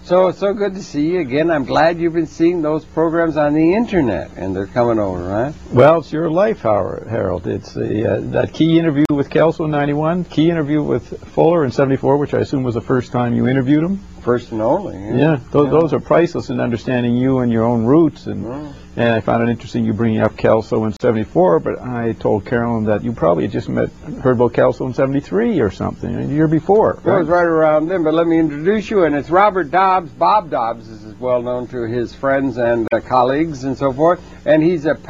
So it's so good to see you again. I'm glad you've been seeing those programs on the internet, and they're coming over, right? Well, it's your life, Harold. It's that key interview with Kelso in '91, key interview with Fuller in '74, which I assume was the first time you interviewed him. First and only. Yeah, those are priceless in understanding you and your own roots. And I found it interesting you bringing up Kelso in '74, but I told Carolyn that you probably had just heard about Kelso in '73 or something, a year before. Right? It was right around then, but let me introduce you, and it's Robert Dobbs. Bob Dobbs is well known to his friends and colleagues and so forth, and he's a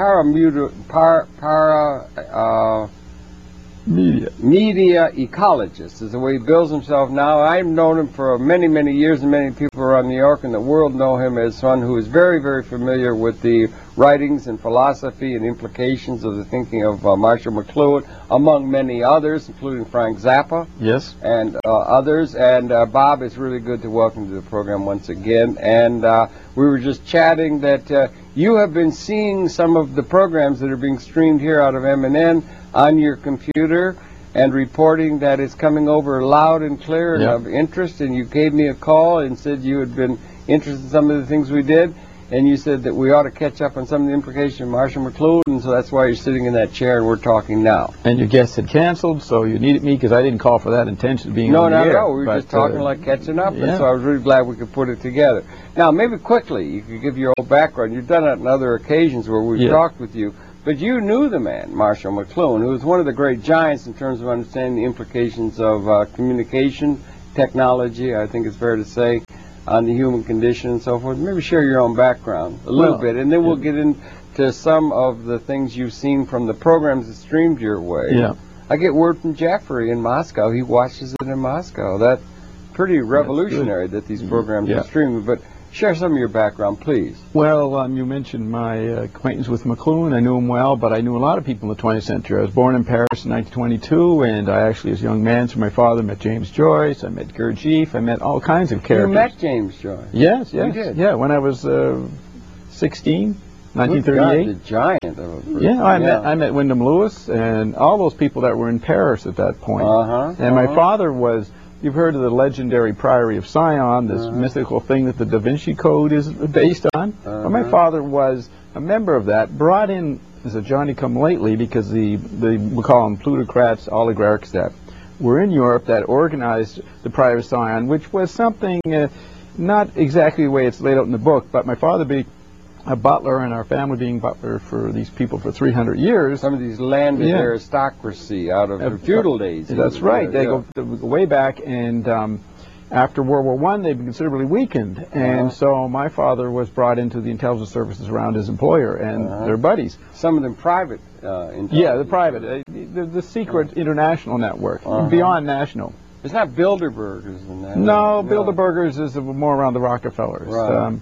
media ecologist is the way he bills himself now. I've known him for many, many years, and many people around New York and the world know him as someone who is very, very familiar with the writings and philosophy and implications of the thinking of Marshall McLuhan, among many others, including Frank Zappa. Yes. And others. And Bob, it's really good to welcome you to the program once again. And we were just chatting that you have been seeing some of the programs that are being streamed here out of MNN on your computer and reporting that it's coming over loud and clear and of interest, and you gave me a call and said you had been interested in some of the things we did, and you said that we ought to catch up on some of the implications of Marshall McLuhan, and so that's why you're sitting in that chair and we're talking now. And your guest had canceled, so you needed me because I didn't call for that intention of being on the air. No, we were just talking like catching up, and so I was really glad we could put it together. Now, maybe quickly, you could give your old background. You've done it on other occasions where we've talked with you. But you knew the man, Marshall McLuhan, who was one of the great giants in terms of understanding the implications of communication, technology, I think it's fair to say, on the human condition and so forth. Maybe share your own background a little bit, and then we'll get into some of the things you've seen from the programs that streamed your way. Yeah. I get word from Jeffrey in Moscow. He watches it in Moscow. That's pretty revolutionary that these programs are streaming. But share some of your background, please. Well, you mentioned my acquaintance with McLuhan. I knew him well, but I knew a lot of people in the 20th century. I was born in Paris in 1922, and I actually, as a young man, through my father, met James Joyce. I met Gurdjieff. I met all kinds of characters. You met James Joyce? Yes. You did? Yeah, when I was 16, 1938. God, the giant of a person. Yeah, I met Wyndham Lewis and all those people that were in Paris at that point. And my father was... You've heard of the legendary Priory of Sion, this mythical thing that the Da Vinci Code is based on. Well, my father was a member of that, brought in as a Johnny-come-lately because we call them plutocrats, oligarchs that were in Europe that organized the Priory of Sion, which was something not exactly the way it's laid out in the book, but my father being a butler and our family being butler for these people for 300 years. Some of these landed aristocracy out of feudal days. That's right. They go way back, and after World War I, they've been considerably weakened. And so my father was brought into the intelligence services around his employer and their buddies. Some of them private intelligence. Yeah, the private. The secret international network, beyond national. It's not Bilderbergers in that. No, Bilderbergers is more around the Rockefellers. Right.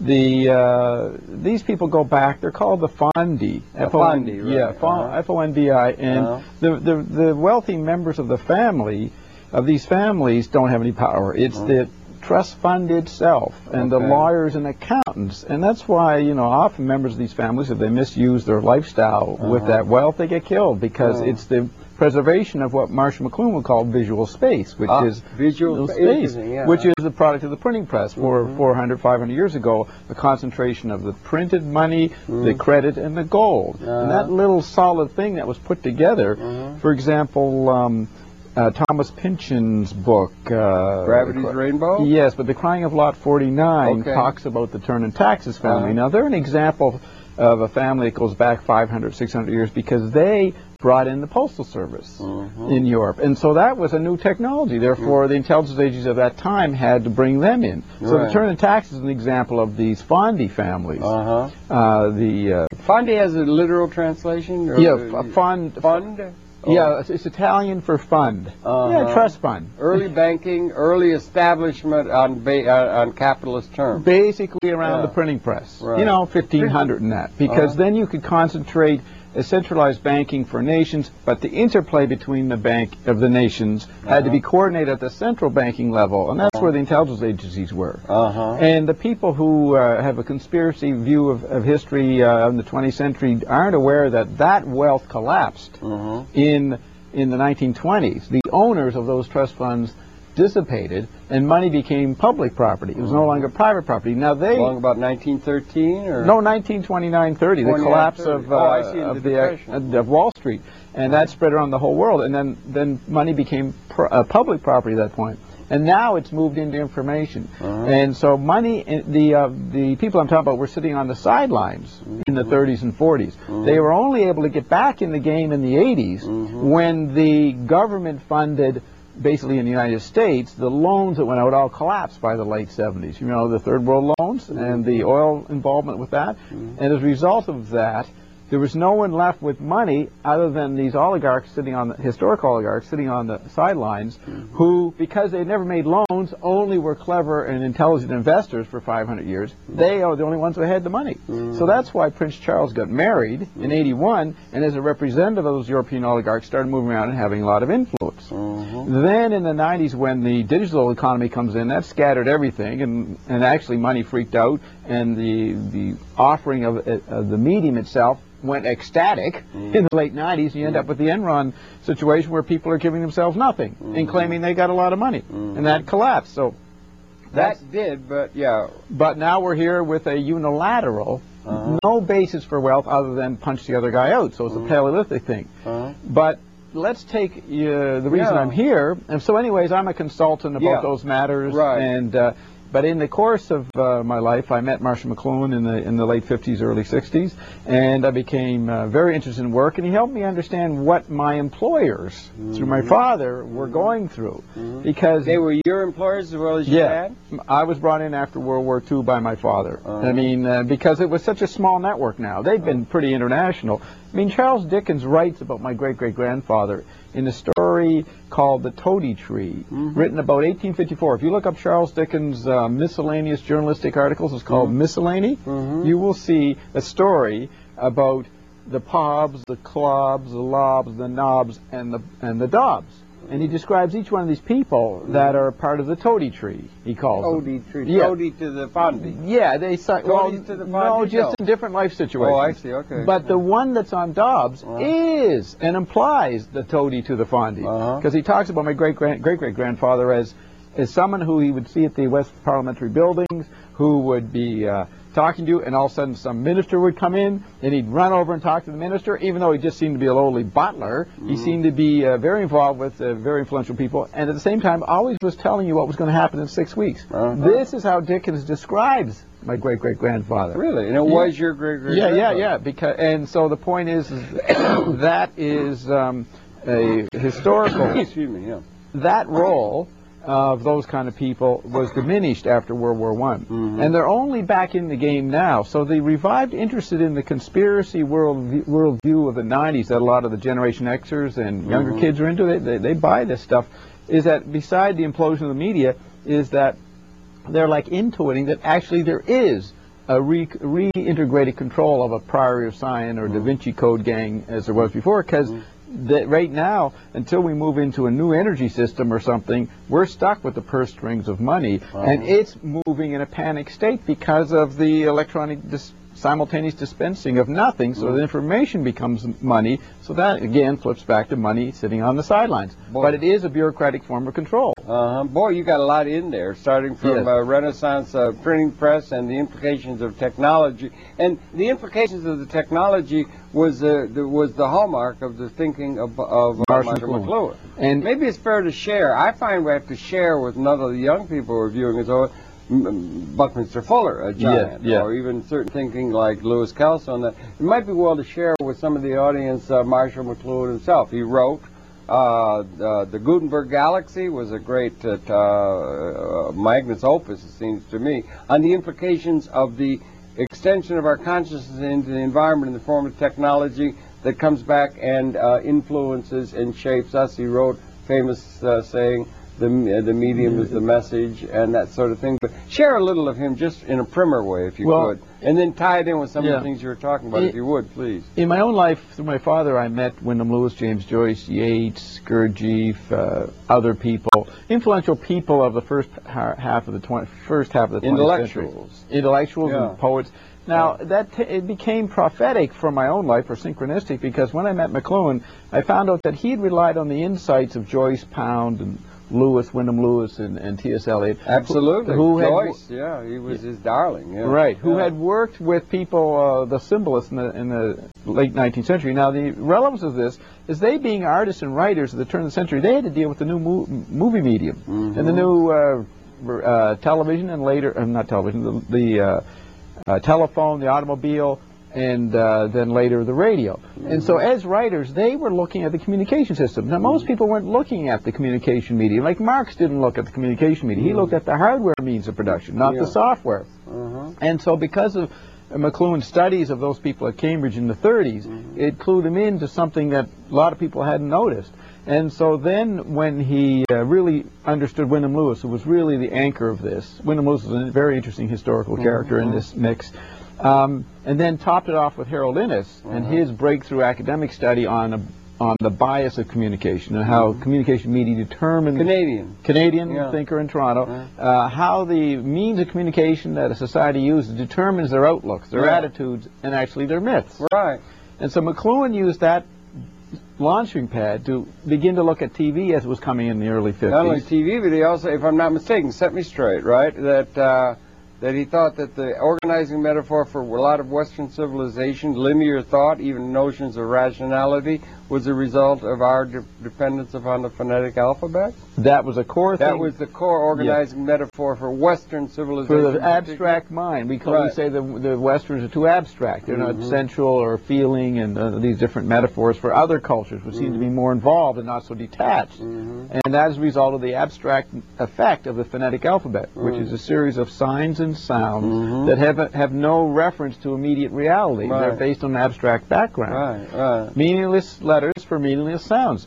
These people go back. They're called the Fondi. Fondi, right. Yeah, F-O-N-D-I. And the wealthy members of the family, of these families, don't have any power. It's the trust fund itself and the lawyers and accountants. And that's why, often members of these families, if they misuse their lifestyle with that wealth, they get killed because it's the preservation of what Marshall McLuhan would call visual space, which is visual space, which is the product of the printing press. For 400, 500 years ago, the concentration of the printed money, the credit, and the gold. And that little solid thing that was put together, for example, Thomas Pynchon's book, Gravity's Rainbow? Yes, but The Crying of Lot 49 talks about the Turner and Taxes family. Now, they're an example of a family that goes back 500, 600 years because they brought in the postal service in Europe. And so that was a new technology. Therefore, the intelligence agencies of that time had to bring them in. So the Turner and Taxes is an example of these Fondi families. Fondi has a literal translation? Or fund. Yeah, it's Italian for fund. Yeah, trust fund. Early banking, early establishment on capitalist terms. Basically around the printing press. 1500 and that. Because then you could concentrate a centralized banking for nations, but the interplay between the bank of the nations had to be coordinated at the central banking level, and that's where the intelligence agencies were. And the people who have a conspiracy view of history in the 20th century aren't aware that that wealth collapsed in the 1920s. The owners of those trust funds dissipated and money became public property. It was no longer private property. Now they long about 1913 or no 1929-30, the collapse of of Wall Street, and that spread around the whole world. And then money became public property at that point. And now it's moved into information. And so money, the people I'm talking about were sitting on the sidelines in the 30s and 40s. They were only able to get back in the game in the 80s when the government funded, basically in the United States, the loans that went out all collapsed by the late 70s. You know, the third world loans and the oil involvement with that. And as a result of that, there was no one left with money other than these oligarchs sitting on the historic oligarchs sitting on the sidelines, who, because they never made loans, only were clever and intelligent investors for 500 years. They are the only ones who had the money. So that's why Prince Charles got married in '81, and as a representative of those European oligarchs, started moving around and having a lot of influence. Then in the 90s, when the digital economy comes in, that scattered everything, and actually money freaked out, and the offering of the medium itself went ecstatic in the late 90s. You end up with the Enron situation where people are giving themselves nothing and claiming they got a lot of money, and that collapsed. So that did, but yeah. But now we're here with a unilateral, no basis for wealth other than punch the other guy out. So it's a Paleolithic thing. But let's take the reason I'm here. And so, anyways, I'm a consultant about those matters, and. But in the course of my life, I met Marshall McLuhan in the late 50s, early 60s, and I became very interested in work, and he helped me understand what my employers, through my father, were going through. Because they were your employers as well as your dad? I was brought in after World War II by my father. I mean, because it was such a small network now. They've been pretty international. I mean, Charles Dickens writes about my great-great-grandfather in a story called The Toady Tree, written about 1854. If you look up Charles Dickens' miscellaneous journalistic articles, it's called Miscellany, you will see a story about the Pobs, the Clobs, the Lobs, the Knobs, and the Dobbs. And he describes each one of these people that are part of the Toady Tree, he calls them. Tree. Toady to the Fondy. Yeah, they say, well, to the Fondy? No, just in different life situations. Oh, I see, okay. But the one that's on Dobbs is and implies the Toady to the Fondy. Because he talks about my great-great-grandfather as someone who he would see at the West Parliamentary buildings, who would be talking to you, and all of a sudden some minister would come in, and he'd run over and talk to the minister, even though he just seemed to be a lowly butler. He seemed to be very involved with very influential people, and at the same time always was telling you what was going to happen in 6 weeks. This is how Dickens describes my great-great-grandfather. Really? And it was your great-great-grandfather? Yeah. Because, and so the point is that is a historical... Excuse me, that role of those kind of people was diminished after World War I. And they're only back in the game now. So the revived interest in the conspiracy worldview of the 90s that a lot of the Generation Xers and younger kids are into, they buy this stuff, is that beside the implosion of the media, is that they're like intuiting that actually there is a reintegrated control of a Priory of Sion or Da Vinci Code gang as there was before, because that right now, until we move into a new energy system or something, we're stuck with the purse strings of money, and it's moving in a panic state because of the electronic simultaneous dispensing of nothing, so the information becomes money, so that again flips back to money sitting on the sidelines. But it is a bureaucratic form of control. Boy, you got a lot in there, starting from Renaissance printing press and the implications of technology. And the implications of the technology was the hallmark of the thinking of Marshall McLuhan. And maybe it's fair to share. I find we have to share with none of the young people who are viewing us, Buckminster Fuller, a giant, or even certain thinking like Lewis Kelso. And that it might be well to share with some of the audience Marshall McLuhan himself. He wrote the Gutenberg Galaxy was a great magnus opus, it seems to me, on the implications of the extension of our consciousness into the environment in the form of technology that comes back and influences and shapes us. He wrote famous saying, the medium is the message, and that sort of thing. But share a little of him just in a primer way, if you could. And then tie it in with some of the things you were talking about, if you would, please. In my own life, through my father, I met Wyndham Lewis, James Joyce, Yeats, Gurdjieff, other people, influential people of the first half of the 20th century. Intellectuals and poets. Now, it became prophetic for my own life, or synchronistic, because when I met McLuhan, I found out that he'd relied on the insights of Joyce, Pound, and Lewis, Wyndham Lewis, and T.S. Eliot. Absolutely. Who Joyce, yeah, he was his darling. Yeah. Right, who had worked with people, the symbolists in the late 19th century. Now, the relevance of this is they, being artists and writers at the turn of the century, they had to deal with the new movie medium and the new television, and later, not television, the telephone, the automobile, and then later the radio. And so as writers, they were looking at the communication system. Now, most people weren't looking at the communication medium. Like Marx didn't look at the communication medium. He looked at the hardware means of production, not the software. And so because of McLuhan's studies of those people at Cambridge in the 30s, it clued him into something that a lot of people hadn't noticed. And so then when he really understood Wyndham Lewis, who was really the anchor of this, Wyndham Lewis is a very interesting historical character in this mix, and then topped it off with Harold Innis and his breakthrough academic study on the bias of communication and how communication media determines Canadian thinker in Toronto, how the means of communication that a society uses determines their outlooks, their attitudes, and actually their myths. Right. And so McLuhan used that launching pad to begin to look at TV as it was coming in the early 50s. Not only TV, but he also, if I'm not mistaken, set me straight, right, that he thought that the organizing metaphor for a lot of Western civilization, linear thought, even notions of rationality, was a result of our dependence upon the phonetic alphabet? That was a core thing. That was the core organizing metaphor for Western civilization. For the abstract mind. We say the Westerns are too abstract. They're not sensual or feeling, and these different metaphors for other cultures which seem to be more involved and not so detached. And as a result of the abstract effect of the phonetic alphabet, which is a series of signs and sounds that have no reference to immediate reality. They're based on an abstract background. Meaningless letters for meaningless sounds.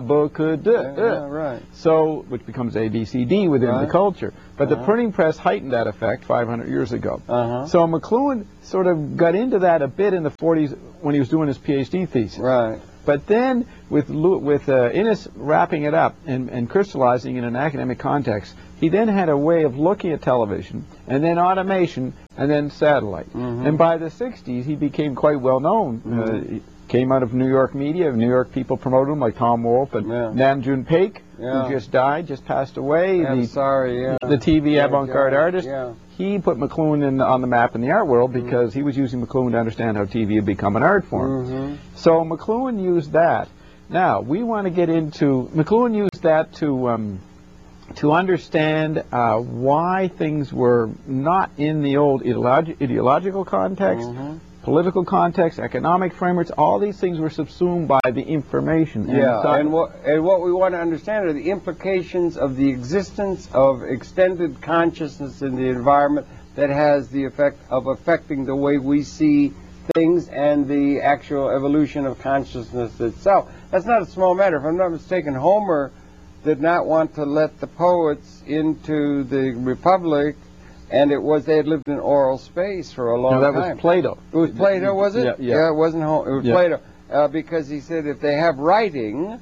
So, which becomes ABCD within the culture. But the printing press heightened that effect 500 years ago. So McLuhan sort of got into that a bit in the 40s when he was doing his PhD thesis. But then, with Innis wrapping it up and crystallizing in an academic context, he then had a way of looking at television, and then automation, and then satellite. And by the 60s, he became quite well known. Came out of New York media. New York people promoted him, like Tom Wolfe and Nam June Paik, who just died, just passed away. The TV avant-garde artist. He put McLuhan on the map in the art world because he was using McLuhan to understand how TV had become an art form. So McLuhan used that. Now, we want to get into... McLuhan used that to understand why things were not in the old ideological context, political context, economic frameworks. All these things were subsumed by the information. And what we want to understand are the implications of the existence of extended consciousness in the environment that has the effect of affecting the way we see things and the actual evolution of consciousness itself. That's not a small matter. If I'm not mistaken, Homer did not want to let the poets into the Republic, and they had lived in oral space for a long time. No, that was Plato. It was Plato, was it? Yeah, it wasn't Homer. It was Plato. Because he said if they have writing,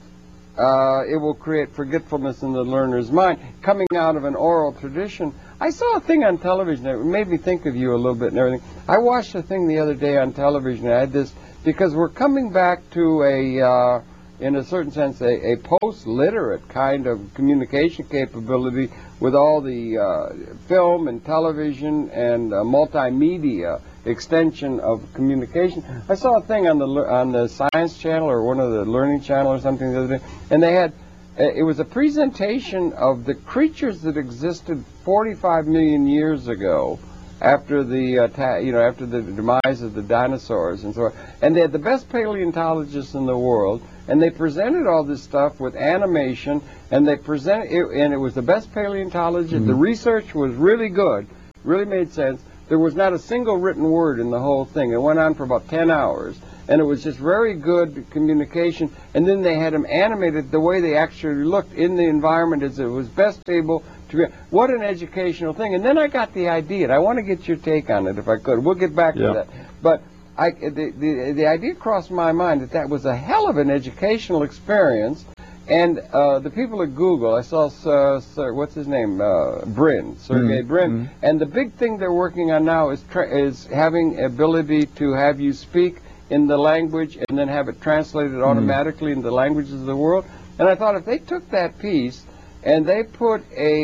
it will create forgetfulness in the learner's mind. Coming out of an oral tradition, I saw a thing on television that made me think of you a little bit and everything. I watched a thing the other day on television. I had this, because we're coming back to in a certain sense, a post-literate kind of communication capability with all the film and television and multimedia extension of communication. I saw a thing on the Science Channel or one of the Learning Channel or something the other day, and they had it was a presentation of the creatures that existed 45 million years ago, after the after the demise of the dinosaurs and so on. And they had the best paleontologists in the world, and they presented all this stuff with animation, and they presented it, and it was the best paleontology. The research was really good, really made sense. There was not a single written word in the whole thing. It went on for about 10 hours, and it was just very good communication. And then they had them animated the way they actually looked in the environment as it was best able to be. What an educational thing. And then I got the idea, and I want to get your take on it if I could. We'll get back to that. But the idea crossed my mind that was a hell of an educational experience. And the people at Google, I saw, what's his name, Brin, Sergey Brin. And the big thing they're working on now is having ability to have you speak in the language and then have it translated automatically into the languages of the world. And I thought if they took that piece and they put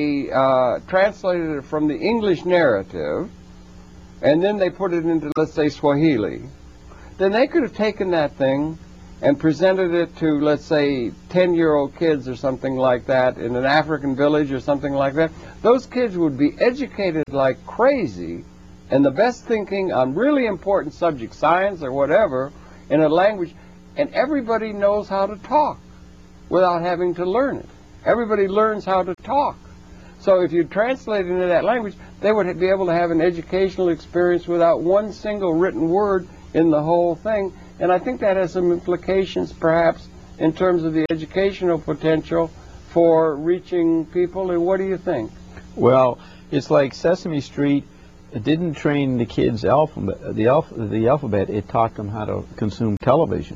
translated it from the English narrative, and then they put it into, let's say, Swahili, then they could have taken that thing and presented it to, let's say, 10-year-old kids or something like that in an African village or something like that. Those kids would be educated like crazy and the best thinking on really important subjects, science or whatever, in a language, and everybody knows how to talk without having to learn it. Everybody learns how to talk. So if you translate it into that language, they would be able to have an educational experience without one single written word in the whole thing. And I think that has some implications, perhaps, in terms of the educational potential for reaching people. And what do you think? Well, it's like Sesame Street. It didn't train the kids the alphabet. It taught them how to consume television.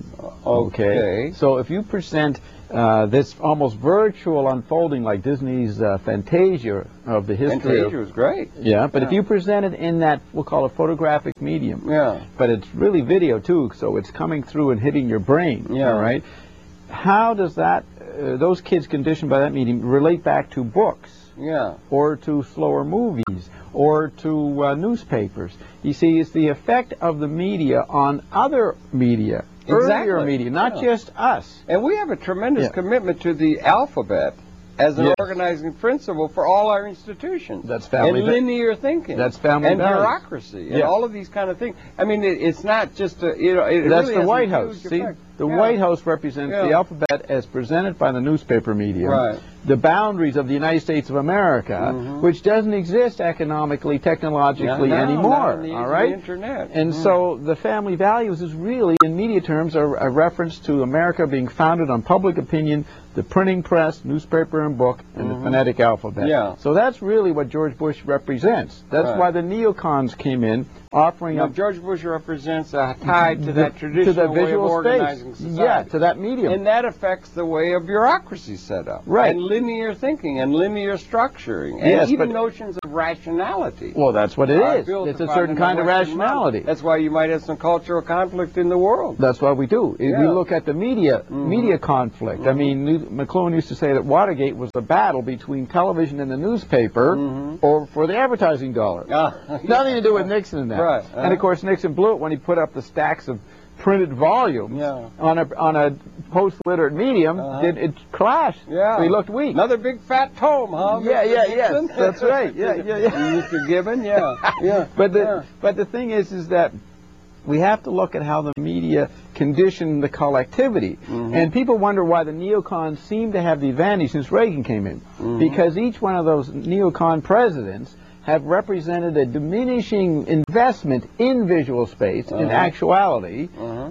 Okay. So if you present this almost virtual unfolding like Disney's Fantasia of the history. Fantasia was great. Yeah, but if you present it in that, we'll call it photographic medium. Yeah. But it's really video too, so it's coming through and hitting your brain. Yeah. All right. How does that, those kids conditioned by that medium, relate back to books? Yeah. Or to slower movies, or to newspapers. You see, it's the effect of the media on other media, earlier media, not just us. And we have a tremendous commitment to the alphabet as an organizing principle for all our institutions. That's family. And linear thinking. That's family and values. Bureaucracy and all of these kind of things. I mean, it's not just a, you know. It That's really the White House. See, the White House represents the alphabet as presented by the newspaper medium. Right. The boundaries of the United States of America, which doesn't exist economically, technologically anymore. All right. The internet. And so the family values is really, in media terms, a reference to America being founded on public opinion, the printing press, newspaper and book, and the phonetic alphabet. Yeah. So that's really what George Bush represents. That's why the neocons came in, offering up. George Bush represents a tie to that traditional way of organizing society. Yeah, to that medium. And that affects the way a bureaucracy is set up. Right. And linear thinking and linear structuring. And even notions of rationality. Well, that's what it is. It's a certain kind of rationality. That's why you might have some cultural conflict in the world. That's why we do. If we look at the media conflict, I mean, McLuhan used to say that Watergate was a battle between television and the newspaper or for the advertising dollar. Nothing to do with Nixon and that. Right. And of course, Nixon blew it when he put up the stacks of printed volumes on a post-literate medium. It clashed. Yeah. So he looked weak. Another big fat tome, huh? Yes, that's right. Yeah. Mr. Gibbon, yeah. But the thing is that we have to look at how the media condition the collectivity. And people wonder why the neocons seem to have the advantage since Reagan came in. Because each one of those neocon presidents have represented a diminishing investment in visual space, in actuality,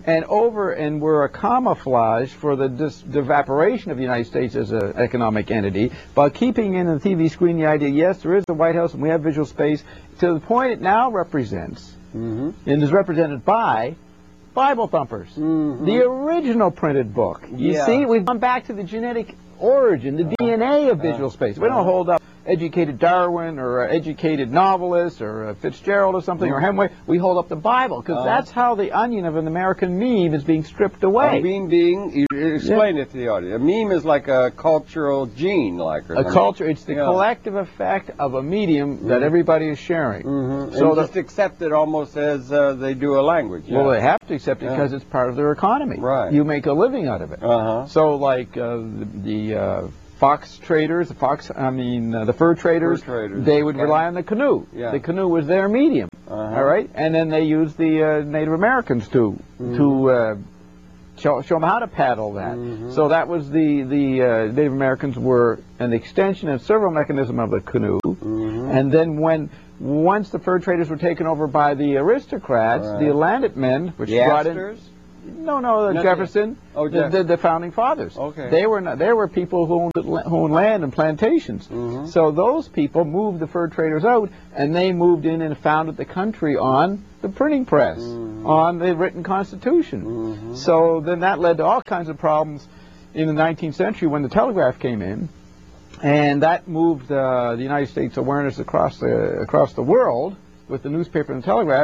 and were a camouflage for the evaporation of the United States as an economic entity, by keeping in the TV screen the idea, yes, there is the White House and we have visual space, to the point it now represents, and is represented by Bible thumpers, the original printed book. You see, we've gone back to the genetic origin, the DNA of visual space. We don't hold up educated Darwin or educated novelist or Fitzgerald or something or Hemingway. We hold up the Bible because that's how the onion of an American meme is being stripped away. A meme being, explain it to the audience. A meme is like a cultural gene, like, or a culture. It's the collective effect of a medium that everybody is sharing. So just accept it almost as they do a language. Well, they have to accept it because it's part of their economy. Right. You make a living out of it. So, like the fox traders, the fur traders, they would rely on the canoe. The canoe was their medium, all right? And then they used the Native Americans to show them how to paddle that. So that was the Native Americans were an extension and servo mechanism of the canoe. And then once the fur traders were taken over by the aristocrats, the Atlantic men, which brought in... No, Jefferson, the founding fathers. Okay. They were people who owned land and plantations. So those people moved the fur traders out, and they moved in and founded the country on the printing press, on the written constitution. So then that led to all kinds of problems in the 19th century when the telegraph came in, and that moved the United States awareness across the world with the newspaper and the telegraph.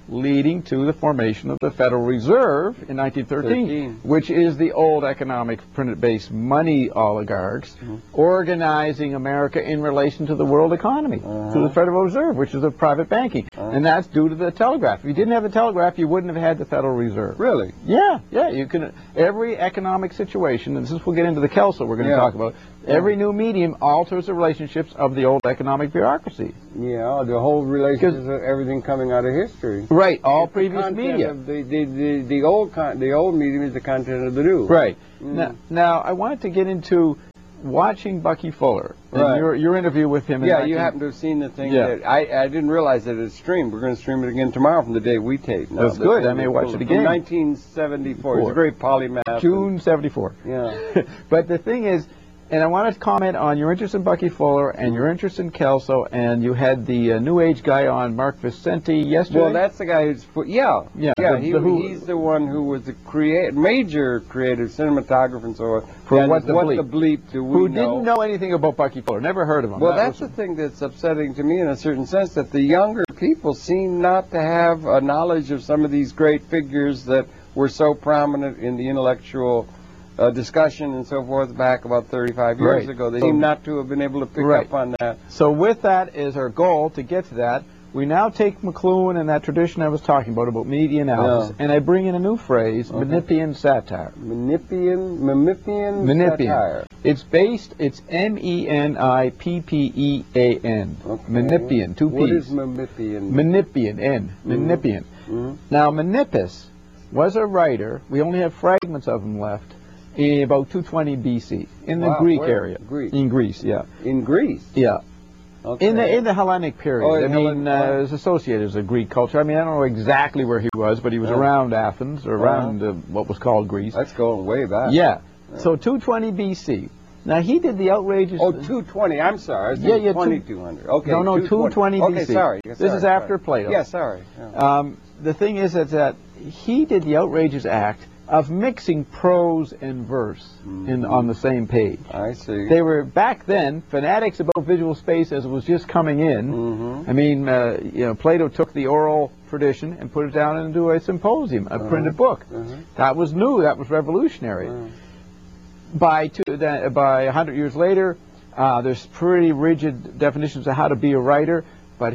leading to the formation of the Federal Reserve in 1913, which is the old economic printed-based money oligarchs organizing America in relation to the world economy, to the Federal Reserve, which is a private banking. And that's due to the telegraph. If you didn't have the telegraph, you wouldn't have had the Federal Reserve. Really? Yeah, yeah. You can. Every economic situation, and since we'll get into the Kelso we're going to talk about, every new medium alters the relationships of the old economic bureaucracy. Yeah, the whole relationship of everything coming out of history. Right, all previous media. The old medium is the content of the new. Right. Now, I wanted to get into watching Bucky Fuller. And your interview with him. Yeah, you happen to have seen the thing. That I didn't realize that it's streamed. We're going to stream it again tomorrow from the day we taped. That's good. I may watch it again. From 1974. It's a great polymath. June 74. Yeah. But the thing is, and I wanted to comment on your interest in Bucky Fuller and your interest in Kelso, and you had the New Age guy on, Mark Vicente, yesterday. Well, that's the guy who's... He's the one who was the major creative cinematographer and so on. For What the Bleep Do We Know? Who didn't know anything about Bucky Fuller, never heard of him. Well, that's the thing that's upsetting to me in a certain sense, that the younger people seem not to have a knowledge of some of these great figures that were so prominent in the intellectual discussion and so forth back about 35 years ago. They seem not to have been able to pick up on that. So with that is our goal to get to that. We now take McLuhan and that tradition I was talking about media analysis, and I bring in a new phrase, Menippean satire. Menippean satire. It's Menippean, Menippean, two P's. What is Menippean? Menippean. Now, Menippus was a writer, we only have fragments of him left, in about 220 BC, in the Greek area. In Greece, yeah. In Greece? Yeah. Okay. In the Hellenic period. It was associated as a Greek culture. I mean, I don't know exactly where he was, but he was around Athens, or around what was called Greece. That's going way back. Yeah. So 220 BC. Now, he did the outrageous... Oh, 220. I'm sorry. 2200. Okay. No, 220 BC. Okay, sorry. This is after Plato. Yeah, sorry. Yeah. The thing is that he did the outrageous act of mixing prose and verse on the same page. I see. They were, back then, fanatics about visual space as it was just coming in. I mean, Plato took the oral tradition and put it down into a symposium, a printed book. That was new. That was revolutionary. By 100 years later, there's pretty rigid definitions of how to be a writer, but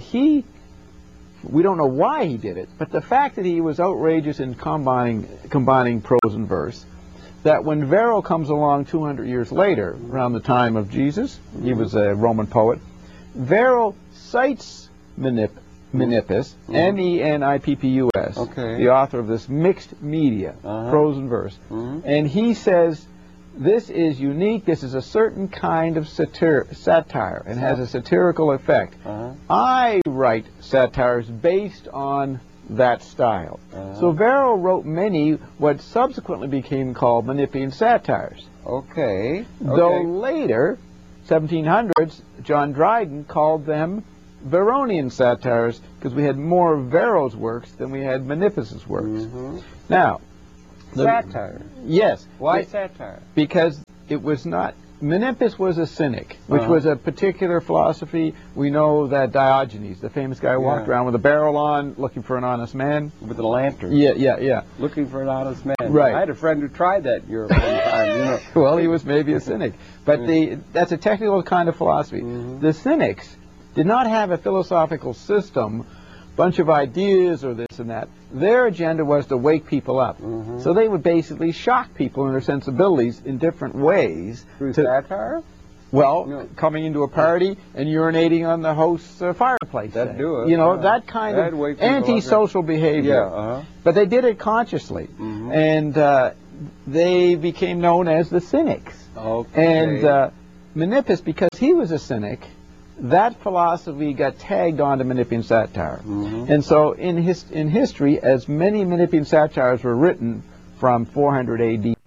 we don't know why he did it, but the fact that he was outrageous in combining prose and verse, that when Varro comes along 200 years later, around the time of Jesus, he was a Roman poet, Varro cites Menippus, Menippus, the author of this mixed media, prose and verse, and he says, this is unique, this is a certain kind of satire, and has a satirical effect. I write satires based on that style. So Varro wrote many what subsequently became called Menippean satires. Though later, 1700s, John Dryden called them Varronian satires, because we had more of Varro's works than we had Menippus's works. Now, satire? Yes. Why satire? Because it was not... Menippus was a cynic, which was a particular philosophy. We know that Diogenes, the famous guy, walked around with a barrel on, looking for an honest man. With a lantern. Yeah. Looking for an honest man. Right. I had a friend who tried that in Europe one time, Well, he was maybe a cynic. But that's a technical kind of philosophy. The cynics did not have a philosophical system, bunch of ideas or this and that. Their agenda was to wake people up. So they would basically shock people in their sensibilities in different ways. Through satire? Well, coming into a party and urinating on the host's fireplace. That'd do it. That kind of antisocial behavior. But they did it consciously. And they became known as the cynics. And Menippus, because he was a cynic, that philosophy got tagged on to Menippean satire. And so in history, as many Menippean satires were written from 400 AD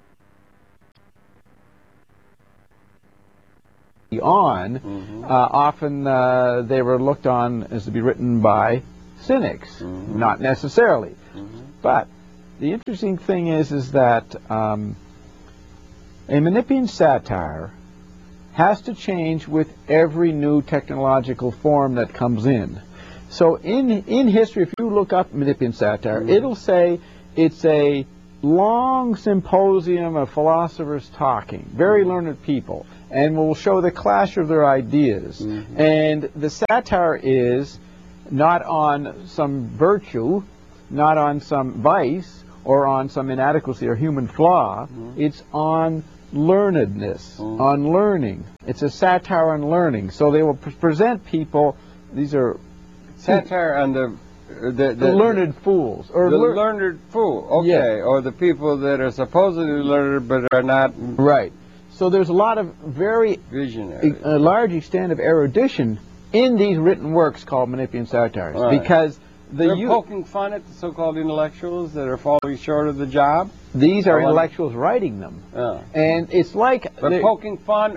on, often they were looked on as to be written by cynics, not necessarily. But the interesting thing is that a Menippean satire has to change with every new technological form that comes in. So in history, if you look up Menippean satire, it'll say it's a long symposium of philosophers talking, very learned people, and will show the clash of their ideas. And the satire is not on some virtue, not on some vice, or on some inadequacy or human flaw. It's on learnedness, on learning. It's a satire on learning. So they will present people, these are satire on the learned fools, or the learned fool, okay, yes. Or the people that are supposedly learned but are not. Right. So there's a lot of very visionary, a large extent of erudition in these written works called Menippean satires, right. Because they're poking fun at the so-called intellectuals that are falling short of the job. These are intellectuals writing them, and it's like but poking fun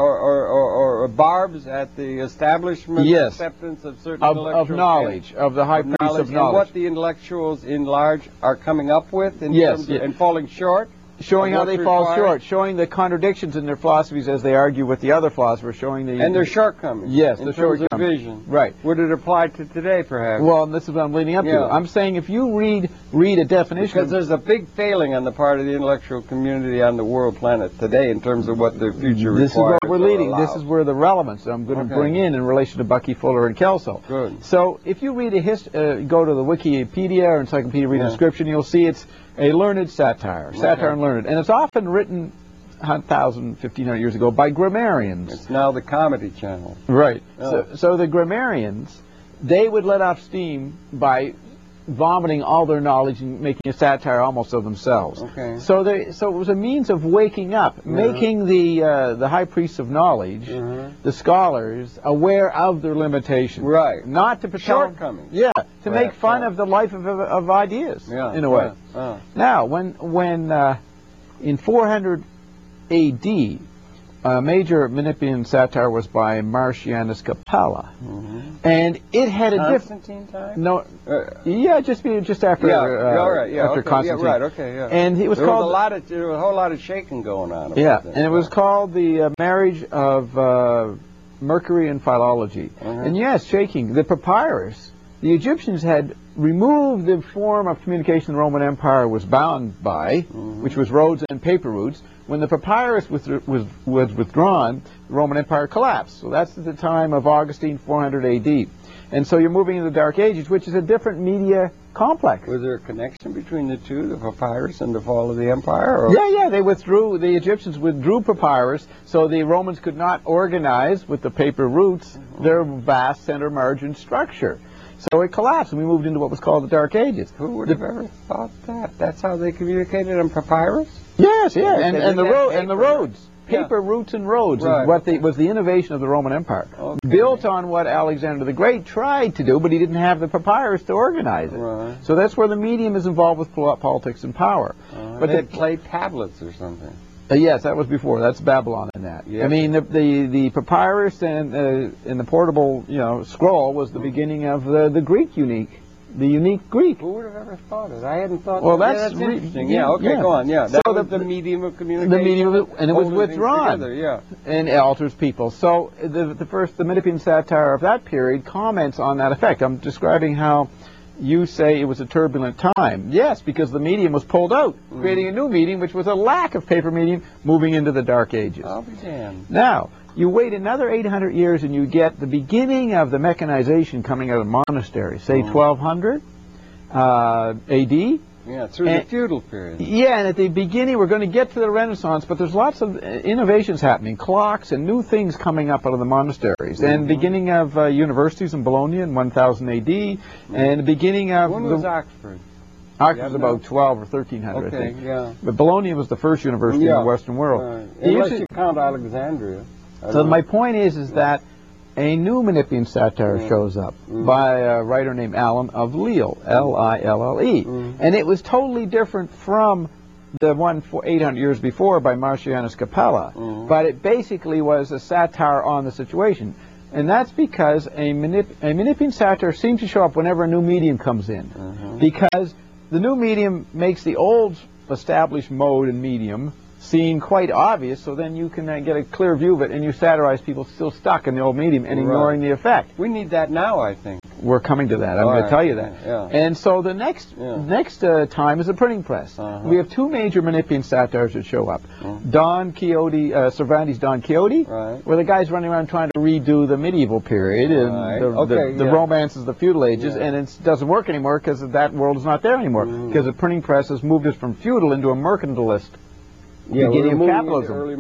or barbs at the establishment acceptance of certain of knowledge, of the high priest of knowledge, and what the intellectuals in large are coming up with in terms of, and falling short. Showing how they fall short, showing the contradictions in their philosophies as they argue with the other philosophers, showing the... And their shortcomings. Yes, in the terms shortcomings. of vision. Right. Would it apply to today, perhaps? Well, this is what I'm leading up to. I'm saying if you read a definition... Because there's a big failing on the part of the intellectual community on the world planet today in terms of what their future requires. This is what we're leading. This is where the relevance I'm going to bring in relation to Bucky Fuller and Kelso. Good. So if you read go to the Wikipedia or Encyclopedia Reader Description, you'll see it's a learned satire, satire and learned. And it's often written 1,000, 1,500 years ago by grammarians. It's now the Comedy Channel. Right. So the grammarians, they would let off steam by vomiting all their knowledge and making a satire almost of themselves. Okay. So it was a means of waking up, making the high priests of knowledge, the scholars, aware of their limitations. Right. Not to pretend. Shortcomings. Yeah. To make fun of the life of ideas. In a way. Now, when in 400 A.D. a major Menippean satire was by Marcianus Capella, and it had a Constantine time. No, just after after Constantine. And it was there called was a whole lot of shaking going on. And it was called the marriage of Mercury and Philology. And yes, shaking. The papyrus. The Egyptians had removed the form of communication the Roman Empire was bound by, which was roads and paper routes. When the papyrus was withdrawn, the Roman Empire collapsed. So that's at the time of Augustine, 400 A.D. And so you're moving into the Dark Ages, which is a different media complex. Was there a connection between the two, the papyrus and the fall of the empire? Or? Yeah, the Egyptians withdrew papyrus, so the Romans could not organize with the paper routes their vast center margin structure. So it collapsed, and we moved into what was called the Dark Ages. Who would have ever thought that? That's how they communicated on papyrus? Yes, and the roads. Paper routes and roads is was the innovation of the Roman Empire. Built on what Alexander the Great tried to do, but he didn't have the papyrus to organize it. So that's where the medium is involved with politics and power. But they played tablets or something. Yes, that was before. That's Babylon in that. I mean, the papyrus and the portable scroll was the beginning of the Greek the unique Greek. Who would have ever thought it? I hadn't thought. Well, that's interesting. Go on. Yeah, that was the medium of communication. The medium of and it was withdrawn. And it alters people. So the Menippean satire of that period comments on that effect. I'm describing how you say it was a turbulent time. Yes, because the medium was pulled out, creating a new medium, which was a lack of paper medium, moving into the Dark Ages. I'll be damned. Now, you wait another 800 years and you get the beginning of the mechanization coming out of monasteries, say 1200 A.D. Yeah, through the feudal period. Yeah, and at the beginning we're going to get to the Renaissance, but there's lots of innovations happening, clocks and new things coming up out of the monasteries. And beginning of universities in Bologna in 1000 A.D. And the beginning of... When was Oxford? Oxford was about 12 or 1300, I think. But Bologna was the first university in the Western world. Unless you count Alexandria. So my point is that a new Menippean satire shows up by a writer named Allen of Lille, Lille. And it was totally different from the one 800 years before by Marcianus Capella. But it basically was a satire on the situation. And that's because a Menippean satire seems to show up whenever a new medium comes in. Because the new medium makes the old established mode and medium seem quite obvious, so then you can get a clear view of it, and you satirize people still stuck in the old medium and ignoring the effect. We need that now, I think. we're coming to that. I'm going to tell you that. Yeah. And so the next time is the printing press. We have two major Menippean satires that show up. Don Quixote, Cervantes' Don Quixote, where the guy's running around trying to redo the medieval period and the romances of the feudal ages, and it doesn't work anymore because that world is not there anymore, because the printing press has moved us from feudal into a mercantilist beginning of capitalism. Early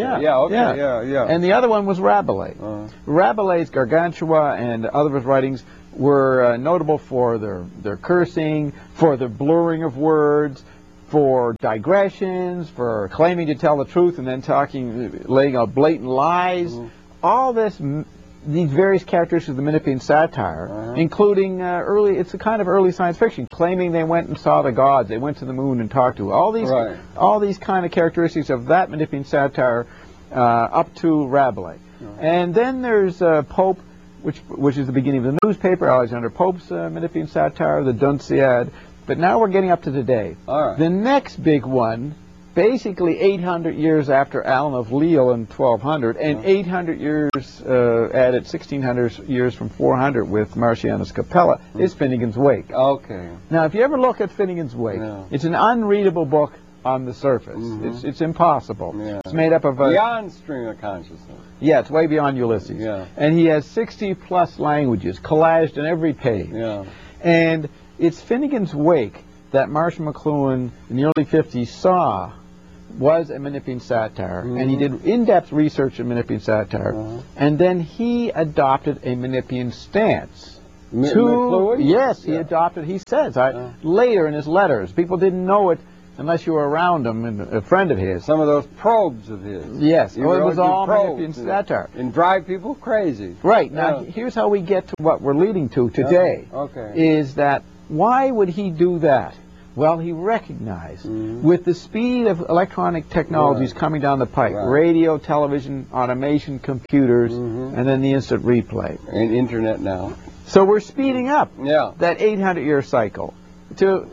And the other one was Rabelais. Rabelais' Gargantua and other of his writings were notable for their cursing, for the blurring of words, for digressions, for claiming to tell the truth and then laying out blatant lies. All this, these various characteristics of the Menippean satire, including it's a kind of early science fiction, claiming they went and saw the gods, they went to the moon and talked to all these kind of characteristics of that Menippean satire up to Rabelais. And then there's Pope, which is the beginning of the newspaper, Alexander Pope's Menippean satire, the Dunciad. But now we're getting up to today. The next big one, basically 800 years after Alan of Lille in 1200, and 800 years added 1600 years from 400 with Marcianus Capella, is Finnegan's Wake. Now, if you ever look at Finnegan's Wake, it's an unreadable book on the surface. It's impossible. It's made up of beyond stream of consciousness. Yeah, it's way beyond Ulysses. And he has 60+ languages collaged in every page. And it's Finnegan's Wake that Marshall McLuhan in the early 50s saw was a Menippean satire, and he did in-depth research in Menippean satire, and then he adopted a Menippean stance. Yes, he adopted, he says, later in his letters. People didn't know it unless you were around him and a friend of his. Some of those probes of his. Yes, well, it was all Menippean satire. And drive people crazy. Right, now here's how we get to what we're leading to today, is that why would he do that? Well, he recognized with the speed of electronic technologies coming down the pike, radio, television, automation, computers, and then the instant replay. And internet now. So we're speeding up that 800-year cycle to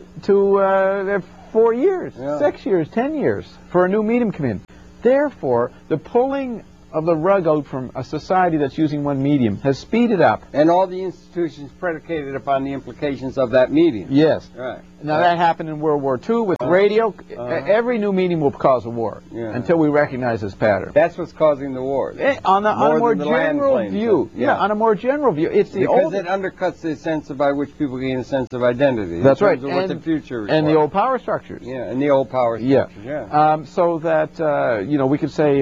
4 years, 6 years, 10 years for a new medium to come in. Therefore, the pulling of the rug out from a society that's using one medium has speeded up. And all the institutions predicated upon the implications of that medium. Yes. Now that happened in World War II with radio. Every new medium will cause a war until we recognize this pattern. That's what's causing the wars. On a more general view. On a more general view. It's the because it undercuts the sense by which people gain a sense of identity. That's right. And what the future and the old power structures. And the old power structures. So that, we could say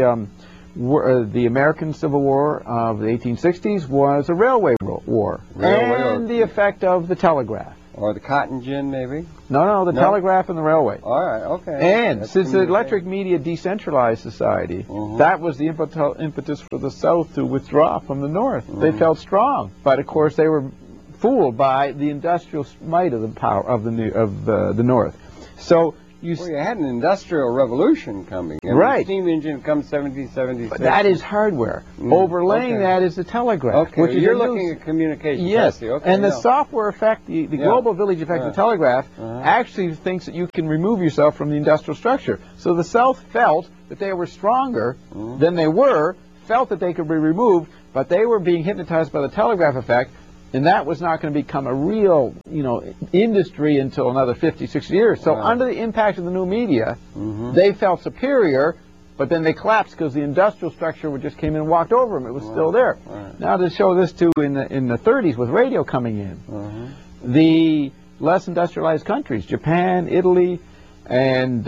the American Civil War of the 1860s was a railway war. And the effect of the telegraph. Or the cotton gin, maybe? No, the telegraph and the railway. All right, okay. And since the electric media decentralized society, that was the impetus for the South to withdraw from the North. They felt strong, but of course they were fooled by the industrial might of the power of the North. So you had an industrial revolution coming. And the steam engine comes 1776. But that is hardware. Overlaying that is the telegraph. Which is you're looking at communication. Yes. And the software effect, the global village effect of the telegraph, actually thinks that you can remove yourself from the industrial structure. So the South felt that they were stronger than they were, felt that they could be removed, but they were being hypnotized by the telegraph effect. And that was not going to become a real, industry until another 50, 60 years. So under the impact of the new media, they felt superior, but then they collapsed because the industrial structure just came in and walked over them. It was still there. Now to show this too, in the 30s with radio coming in, the less industrialized countries, Japan, Italy, and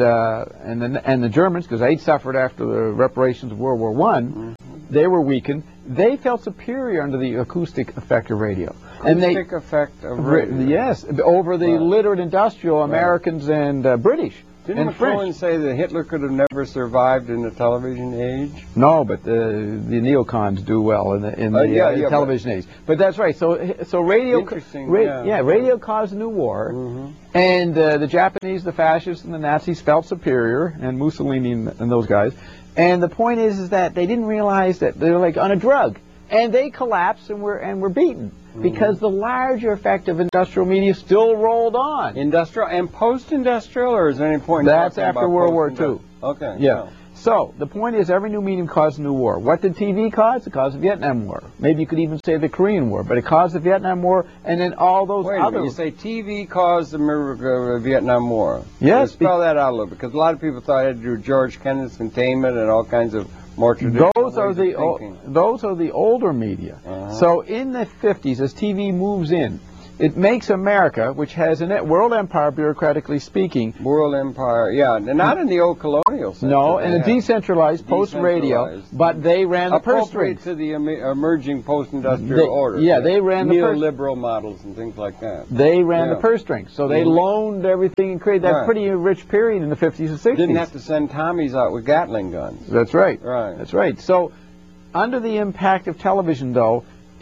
the Germans, because they suffered after the reparations of World War I, they were weakened. They felt superior under the acoustic effect of radio. Acoustic effect of radio. Yes, over the literate industrial Americans and British. Didn't McLuhan say that Hitler could have never survived in the television age? No, but the neocons do well in the television age. But that's right. So radio. Interesting. Radio caused a new war, and the Japanese, the fascists, and the Nazis felt superior, and Mussolini and those guys. And the point is that they didn't realize that they were like on a drug, and they collapsed and were beaten because the larger effect of industrial media still rolled on. Industrial and post-industrial, or is there any point? That's after World War II. Okay. Yeah. So the point is, every new medium caused a new war. What did TV cause? It caused the Vietnam War. Maybe you could even say the Korean War, but it caused the Vietnam War, and then all those Wait a other. minute, you say TV caused the Vietnam War? Yes. Spell that out a little, because a lot of people thought it had to do with George Kennedy's containment and all kinds of more traditional Those are the older media. So in the 50s, as TV moves in, it makes America, which has a world empire, bureaucratically speaking. World empire, yeah. Not in the old colonial sense. No, and a decentralized post-radio, but they ran the purse strings. to the emerging post-industrial order. Yeah, they ran the neoliberal models and things like that. They ran the purse strings. So they loaned everything and created that pretty rich period in the 50s and 60s. Didn't have to send Tommies out with Gatling guns. That's right. Right. That's right. So under the impact of television, though,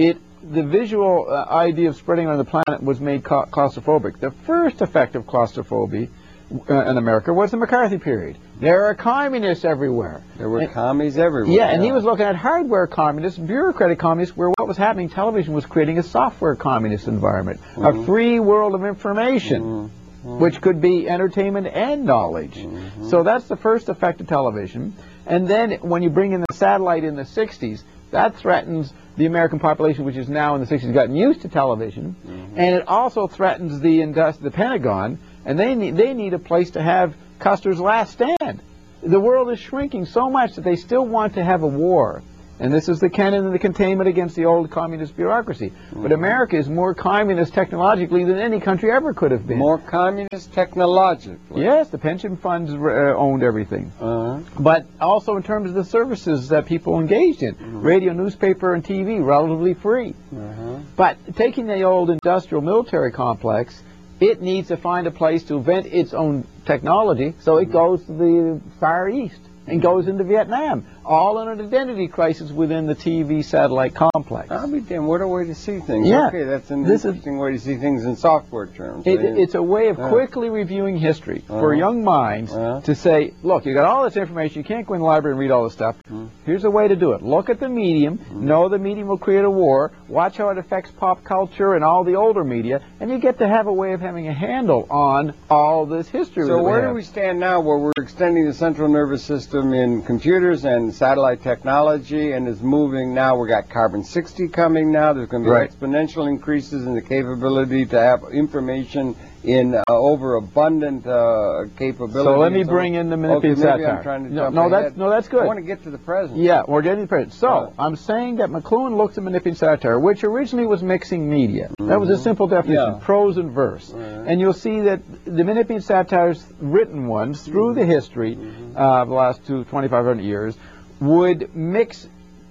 the visual idea of spreading around the planet was made claustrophobic. The first effect of claustrophobia in America was the McCarthy period. There are communists everywhere. There were commies everywhere. Yeah, and he was looking at hardware communists, bureaucratic communists, where what was happening, television was creating a software communist environment, a free world of information, which could be entertainment and knowledge. So that's the first effect of television. And then when you bring in the satellite in the 60s, that threatens the American population, which is now in the 60s gotten used to television, and it also threatens the Pentagon, and they need a place to have Custer's last stand. The world is shrinking so much that they still want to have a war, and this is the cannon and the containment against the old communist bureaucracy. But America is more communist technologically than any country ever could have been. More communist technologically? Yes, the pension funds owned everything. But also in terms of the services that people engaged in. Radio, newspaper, and TV, relatively free. But taking the old industrial military complex, it needs to find a place to invent its own technology, so it goes to the Far East and goes into Vietnam, all in an identity crisis within the TV satellite complex. I'll be damned, what a way to see things. Yeah. Okay, that's an interesting way to see things in software terms. It's a way of quickly reviewing history for young minds to say, look, you got all this information, you can't go in the library and read all this stuff. Here's a way to do it. Look at the medium, know the medium will create a war, watch how it affects pop culture and all the older media, and you get to have a way of having a handle on all this history. So where do we stand now, where we're extending the central nervous system in computers and satellite technology, and is moving now? We got carbon-60 coming now. There's going to be exponential increases in the capability to have information in overabundant capability. So let me bring in the Menippean satire. I'm trying to jump ahead. That's good. I want to get to the present. Yeah, we're getting to the present. So I'm saying that McLuhan looks at Menippean satire, which originally was mixing media. That was a simple definition, prose and verse. And you'll see that the Menippean satires, written ones, through the history of the last 2,500 years, would mix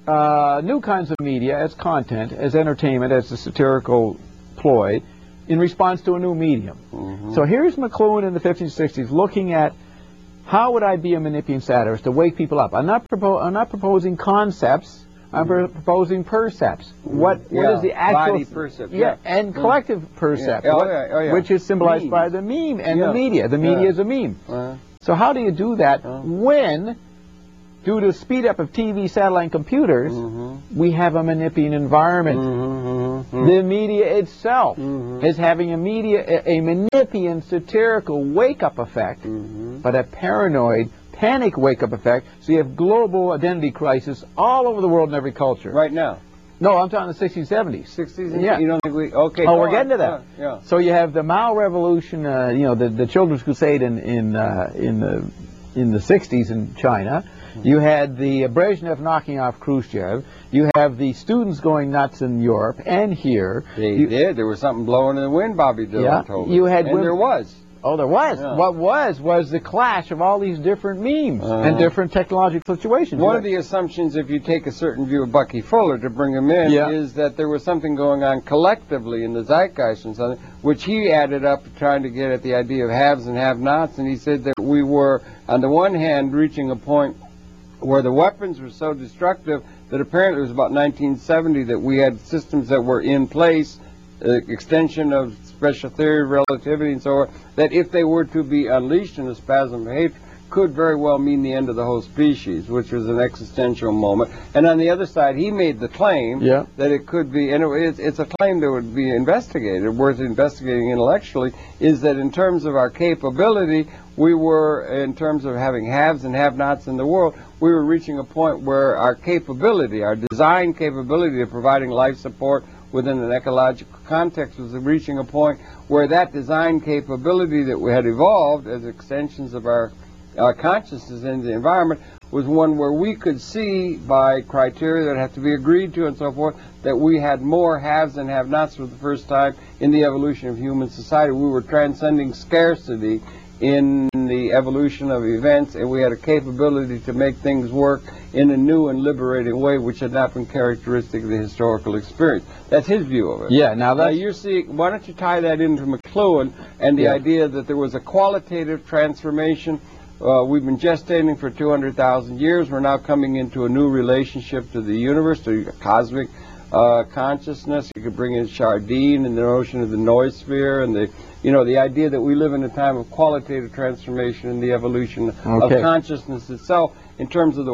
new kinds of media as content, as entertainment, as a satirical ploy, in response to a new medium. So here's McLuhan in the 50s and 60s looking at how would I be a Menippean satirist to wake people up. I'm not proposing concepts. I'm proposing percepts. What is the actual body percept? And collective percept, which is symbolized by the meme and the media. The media is a meme. So how do you do that when, due to the speed up of TV, satellite, and computers, we have a Menippean environment? The media itself is having a Menippean satirical wake-up effect, but a paranoid, panic wake-up effect. So you have global identity crisis all over the world in every culture. Right now? No, I'm talking the 60s, 70s. 60s? Yeah. You don't think we... Okay. Oh, we're getting to that. Yeah. So you have the Mao Revolution, the Children's Crusade in the 60s in China. You had the Brezhnev knocking off Khrushchev. You have the students going nuts in Europe and here. They did. There was something blowing in the wind, Bobby Dylan told me. There was. Oh, there was. Yeah. What was the clash of all these different memes and different technological situations. One of the assumptions, if you take a certain view of Bucky Fuller to bring him in, is that there was something going on collectively in the zeitgeist and something, which he added up trying to get at the idea of haves and have-nots, and he said that we were, on the one hand, reaching a point where the weapons were so destructive that apparently it was about 1970 that we had systems that were in place, extension of special theory, relativity, and so on, that if they were to be unleashed in a spasm of hatred, could very well mean the end of the whole species, which was an existential moment. And on the other side, he made the claim that it could be, and it's a claim that would be investigated, worth investigating intellectually, is that in terms of our capability, we were, in terms of having haves and have-nots in the world, we were reaching a point where our capability, our design capability of providing life support within an ecological context was reaching a point where that design capability that we had evolved as extensions of our consciousness in the environment was one where we could see by criteria that have to be agreed to and so forth that we had more haves and have-nots for the first time in the evolution of human society. We were transcending scarcity in the evolution of events, and we had a capability to make things work in a new and liberating way, which had not been characteristic of the historical experience. That's his view of it. Yeah, now you're seeing, why don't you tie that into McLuhan and the idea that there was a qualitative transformation. We've been gestating for 200,000 years. We're now coming into a new relationship to the universe, to cosmic consciousness. You could bring in Chardin and the notion of the noosphere and the idea that we live in a time of qualitative transformation in the evolution of consciousness itself in terms of the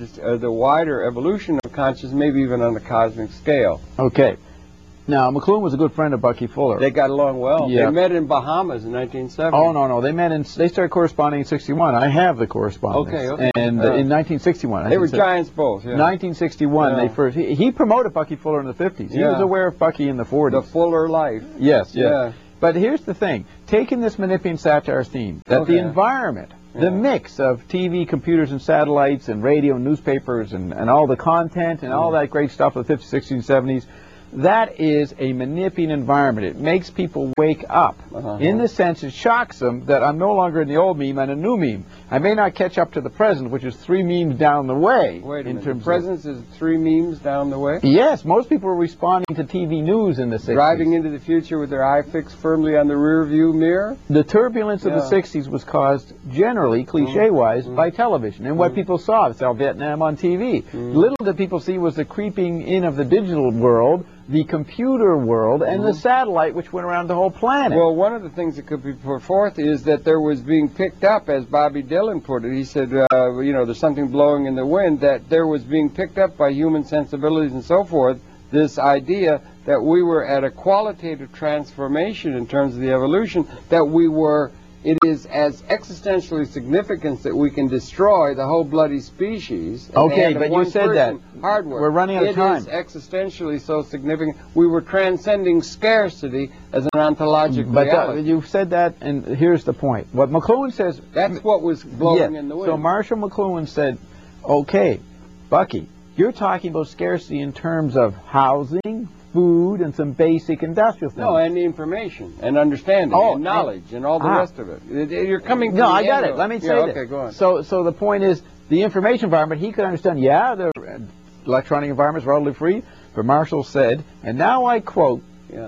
wider evolution of consciousness, maybe even on a cosmic scale. Okay. Now, McLuhan was a good friend of Bucky Fuller. They got along well. Yeah. They met in Bahamas in 1970. Oh, no. They started corresponding in 61. I have the correspondence. Okay. And in 1961. They were giants both, yeah. 1961, they first... He promoted Bucky Fuller in the 50s. He was aware of Bucky in the 40s. The Fuller life. Yes. But here's the thing. Taking this Menippean satire theme, that the environment, the mix of TV, computers, and satellites, and radio, and newspapers, and all the content, and all that great stuff of the 50s, 60s, and 70s, that is a Menippean environment. It makes people wake up. In the sense, it shocks them that I'm no longer in the old meme and a new meme. I may not catch up to the present, which is 3 memes down the way. Wait a minute, the present is 3 memes down the way? Yes, most people are responding to TV news in the 60s. Driving into the future with their eye fixed firmly on the rear view mirror? The turbulence of the 60s was caused, generally, cliche-wise, by television. And what people saw, it's all Vietnam on TV. Little did people see was the creeping in of the digital world, the computer world, and the satellite, which went around the whole planet. Well, one of the things that could be put forth is that there was being picked up, as Bobby Dylan put it. He said, there's something blowing in the wind, that there was being picked up by human sensibilities and so forth, this idea that we were at a qualitative transformation in terms of the evolution, that we were... It is as existentially significant that we can destroy the whole bloody species. Okay, but you said that. Hardware. We're running out of time. It is existentially so significant. We were transcending scarcity as an ontological reality. But you said that, and here's the point. What McLuhan says... That's what was blowing in the wind. So Marshall McLuhan said, okay, Bucky, you're talking about scarcity in terms of housing, food, and some basic industrial things. No, and information, and understanding, and knowledge, and all the rest of it. You're coming to No, the I got end it. of... Let me say that. this. Okay, go on. So the point is, the information environment, he could understand, the electronic environment is relatively free, but Marshall said, and now I quote...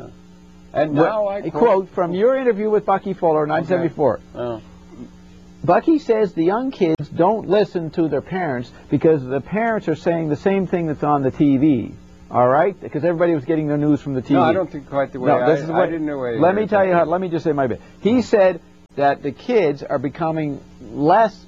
And now I quote from your interview with Bucky Fuller in 1974. Bucky says the young kids don't listen to their parents because the parents are saying the same thing that's on the TV. All right? Because everybody was getting their news from the TV. No, I don't think quite the way I didn't know where let me tell you how, let me just say my bit. He said that the kids are becoming less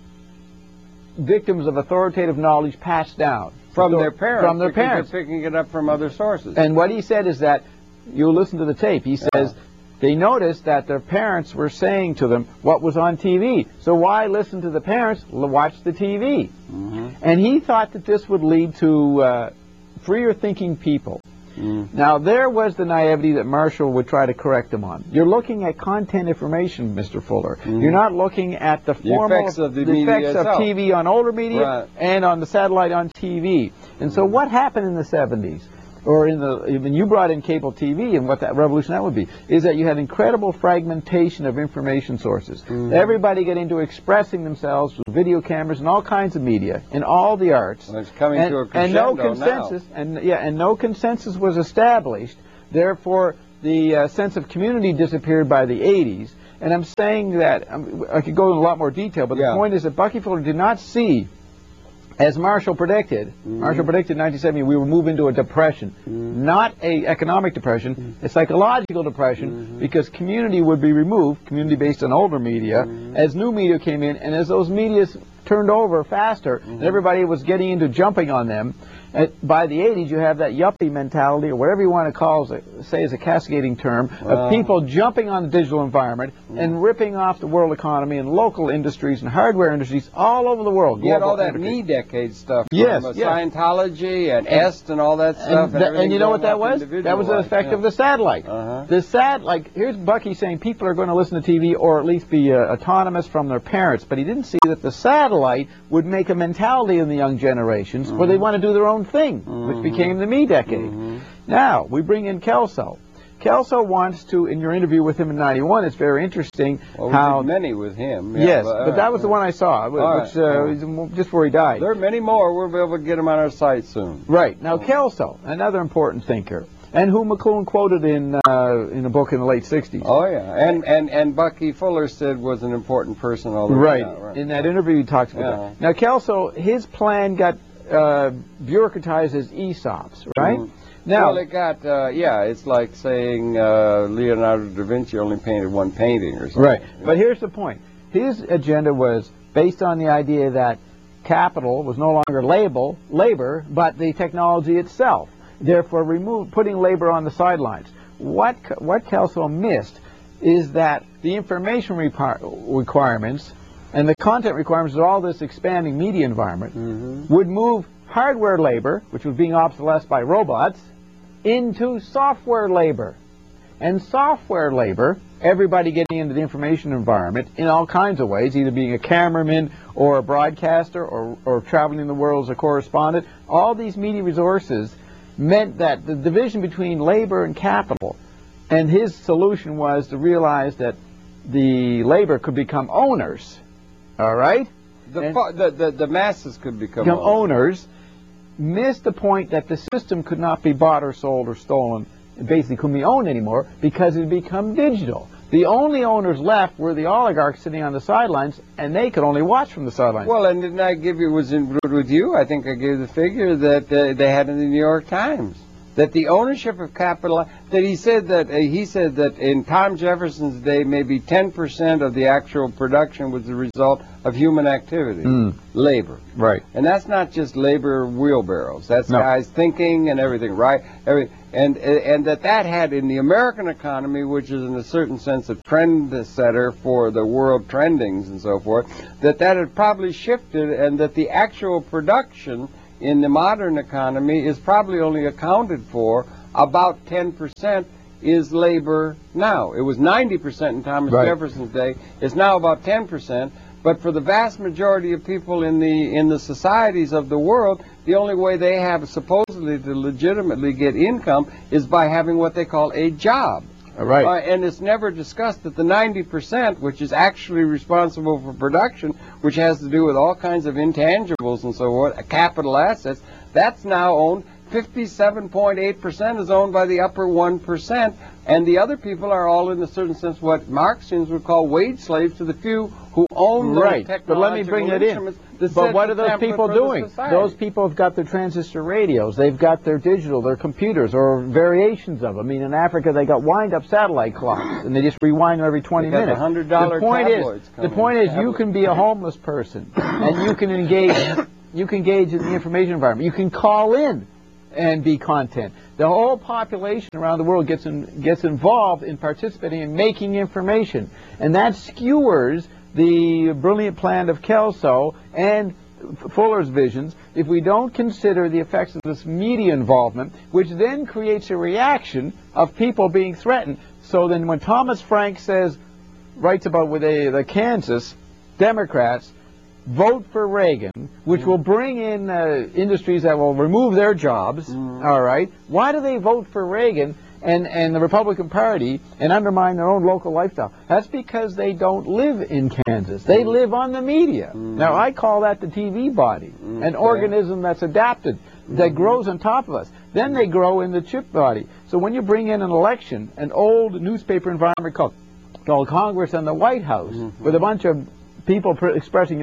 victims of authoritative knowledge passed down. From their parents. From their parents. They're picking it up from other sources. And what he said is that, you listen to the tape, he says, they noticed that their parents were saying to them what was on TV. So why listen to the parents? Watch the TV. And he thought that this would lead to freer thinking people. Now, there was the naivety that Marshall would try to correct him on. You're looking at content information, Mr. Fuller. You're not looking at the formal effects of TV on older media and on the satellite on TV. And so what happened in the 70s? Or when you brought in cable TV, and what that revolution that would be, is that you had incredible fragmentation of information sources. Everybody got into expressing themselves with video cameras and all kinds of media in all the arts. Well, it's coming to a crescendo and no consensus was established. Therefore, the sense of community disappeared by the 80s. And I'm saying that I could go in a lot more detail, but the point is that Bucky Fuller did not see as Marshall predicted, Marshall predicted in 1970 we would move into a depression, not a economic depression, a psychological depression, because community would be removed, community based on older media, as new media came in, and as those media turned over faster, and everybody was getting into jumping on them. By the 80s, you have that yuppie mentality, or whatever you want to call it, say is a cascading term, of people jumping on the digital environment and ripping off the world economy and local industries and hardware industries all over the world. You had all that me-decade stuff from Scientology and and EST and all that stuff. And you know what that was? That was the effect of the satellite. Here's Bucky saying people are going to listen to TV or at least be autonomous from their parents, but he didn't see that the satellite would make a mentality in the young generations where they want to do their own thing, which became the me decade. Now, we bring in Kelso. Kelso wants to, in your interview with him in '91, it's very interesting how... we did many with him. Yes, but that was the one I saw, just before he died. There are many more. We'll be able to get them on our site soon. Right. Now, Kelso, another important thinker, and whom McLuhan quoted in a book in the late '60s. Oh yeah, and Bucky Fuller said was an important person. Right. In that interview, he talks about that. Now, Kelso, his plan got bureaucratized as ESOPs, right? Now, well, it got it's like saying Leonardo da Vinci only painted one painting or something. Right. But here's the point: his agenda was based on the idea that capital was no longer labor, but the technology itself. Therefore, putting labor on the sidelines. What Kelso missed is that the information requirements and the content requirements of all this expanding media environment would move hardware labor, which was being obsolesced by robots, into software labor. And software labor, everybody getting into the information environment in all kinds of ways, either being a cameraman or a broadcaster or traveling the world as a correspondent, all these media resources meant that the division between labor and capital, and his solution was to realize that the labor could become owners, all right? The masses could become owners, missed the point that the system could not be bought or sold or stolen, it basically couldn't be owned anymore because it had become digital. The only owners left were the oligarchs sitting on the sidelines, and they could only watch from the sidelines. Well, and didn't I give you, was in with you, I think I gave the figure that they had in the New York Times, that the ownership of capital, that he said that in Tom Jefferson's day, maybe 10% of the actual production was the result of human activity, labor. Right. And that's not just labor wheelbarrows. That's guys thinking and everything, right? And that had in the American economy, which is in a certain sense a trend setter for the world trendings and so forth, that had probably shifted, and that the actual production in the modern economy is probably only accounted for about 10% is labor now. It was 90% in Thomas Jefferson's day. It's now about 10%. But for the vast majority of people in the societies of the world, the only way they have supposedly to legitimately get income is by having what they call a job. Right. And it's never discussed that the 90%, which is actually responsible for production, which has to do with all kinds of intangibles and so forth, capital assets, that's now owned. 57.8% is owned by the upper 1%, and the other people are all, in a certain sense, what Marxians would call wage slaves to the few who own those technological But let me bring that in. But what are those people doing? Those people have got their transistor radios, they've got their digital, their computers, or variations of them. I mean, in Africa, they got wind-up satellite clocks, and they just rewind them every 20 minutes. The point is, you can be a homeless person, and you can engage in the information environment. You can call in and be content. The whole population around the world gets involved in participating in making information, and that skewers the brilliant plan of Kelso and Fuller's visions if we don't consider the effects of this media involvement, which then creates a reaction of people being threatened. So then when Thomas Frank writes about with the Kansas Democrats, vote for Reagan, which will bring in industries that will remove their jobs, all right? Why do they vote for Reagan and the Republican Party and undermine their own local lifestyle? That's because they don't live in Kansas. They live on the media. Now, I call that the TV body, an organism that's adapted, that grows on top of us. Then they grow in the chip body. So when you bring in an election, an old newspaper environment called Congress and the White House, with a bunch of people expressing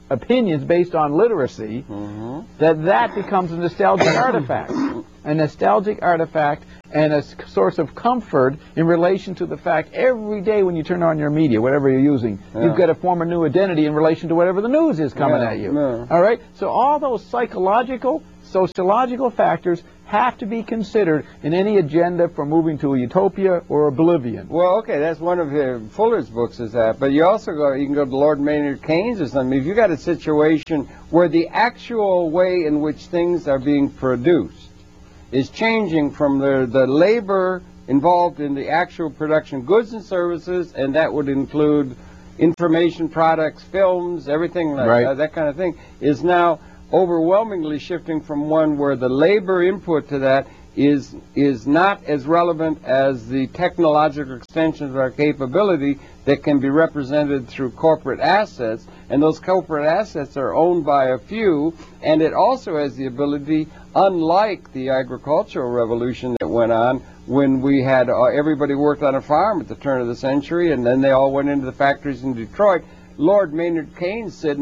opinions based on literacy, that becomes a nostalgic artifact. A nostalgic artifact and a source of comfort in relation to the fact every day when you turn on your media, whatever you're using, you've got to form a new identity in relation to whatever the news is coming at you. All right? So all those psychological, sociological factors have to be considered in any agenda for moving to a utopia or oblivion. Well, okay, that's one of Fuller's books is that, but you can go to Lord Maynard Keynes or something. If you got a situation where the actual way in which things are being produced is changing from the labor involved in the actual production, goods and services, and that would include information products, films, everything like that kind of thing, is now overwhelmingly shifting from one where the labor input to that is not as relevant as the technological extensions of our capability that can be represented through corporate assets, and those corporate assets are owned by a few, and it also has the ability, unlike the agricultural revolution that went on when we had everybody worked on a farm at the turn of the century and then they all went into the factories in Detroit. Lord Maynard Keynes said in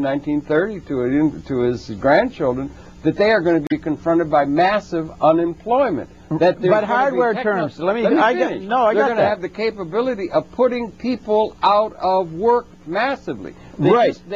1930 to his grandchildren that they are going to be confronted by massive unemployment. But hardware terms, they're going to have the capability of putting people out of work massively. They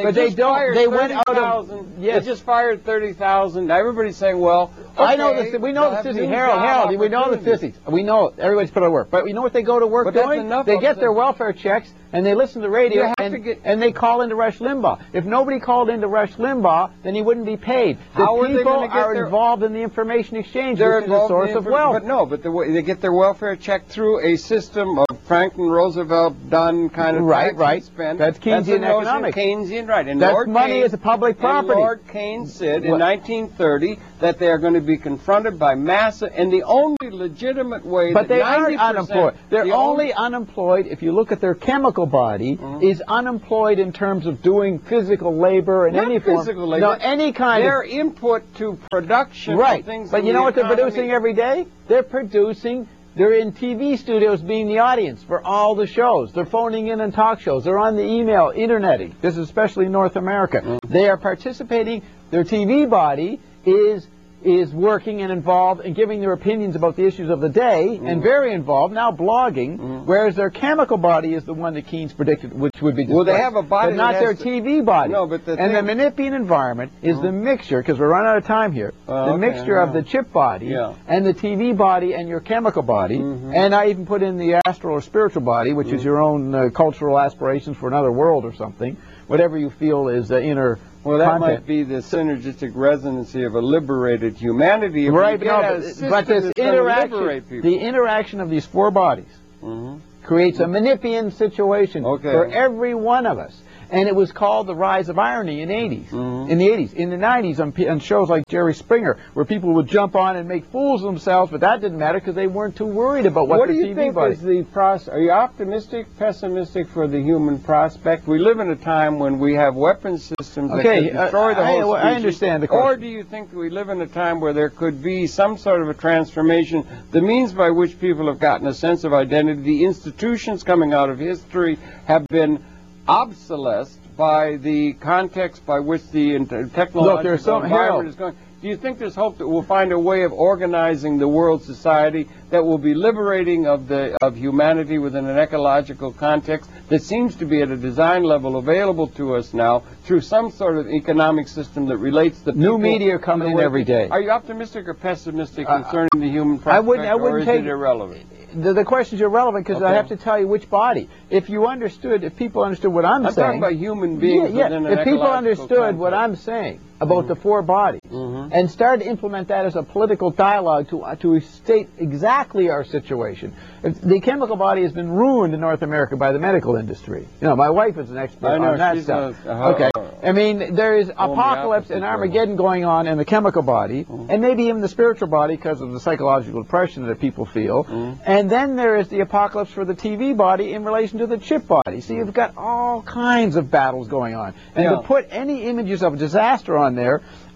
went out of. They just fired 30,000. Everybody's saying, well, okay, I know this. We know the sissies. Harold, we know the sissies. We know everybody's put out of work. But we know what they go to work doing? They get their welfare checks and they listen to the radio and they call into Rush Limbaugh. If nobody called into Rush Limbaugh, then he wouldn't be paid. The people are involved in the information exchange. This is a source of wealth. But they get their welfare check through a system of Franklin Roosevelt done kind of spend. That's Keynesian economics. Keynesian, right. And that's money is a public property. And Lord Keynes said in 1930 that they are going to be confronted by massive, and the only legitimate way. But they aren't unemployed. They're only unemployed if you look at their chemical body is unemployed in terms of doing physical labor in any form. Physical labor. No, any kind. Their input to production. Right. Things but you know what they're producing every day? They're in TV studios being the audience for all the shows. They're phoning in on talk shows. They're on the email, interneting. This is especially North America. They are participating. Their TV body is working and involved and giving their opinions about the issues of the day and very involved, now blogging, whereas their chemical body is the one that Keynes predicted, which would be displaced. Well, they have a body but not their TV body. No, but the Menippean environment is the mixture, because we're running out of time here, the mixture of the chip body and the TV body and your chemical body, and I even put in the astral or spiritual body, which is your own cultural aspirations for another world or something, whatever you feel is the inner. Well, that might be the synergistic resonancy of a liberated humanity. Right, but this interaction, the interaction of these four bodies creates a Menippean situation for every one of us. And it was called the rise of irony in the 80s. In the 90s, on shows like Jerry Springer, where people would jump on and make fools of themselves, but that didn't matter because they weren't too worried about what the TV body. Is the are you optimistic, pessimistic for the human prospect? We live in a time when we have weapon systems that can destroy the whole species. I understand the question. Or do you think we live in a time where there could be some sort of a transformation, the means by which people have gotten a sense of identity, the institutions coming out of history have been obsolesced by the context by which the technological environment is going. Do you think there's hope that we'll find a way of organizing the world society that will be liberating of humanity within an ecological context that seems to be at a design level available to us now through some sort of economic system that relates the people? New media coming in every day. Are you optimistic or pessimistic concerning the human prospect, or is it irrelevant? The question's irrelevant because I have to tell you which body. If people understood what I'm saying. I'm talking about human beings within an if people ecological understood context. What I'm saying about the four bodies and started to implement that as a political dialogue to state exactly our situation. The chemical body has been ruined in North America by the medical industry. You know, my wife is an expert on that stuff. I mean, there is apocalypse and Armageddon going on in the chemical body, and maybe even the spiritual body because of the psychological depression that people feel. And then there is the apocalypse for the TV body in relation to the chip body. So you've got all kinds of battles going on. And to put any images of disaster on there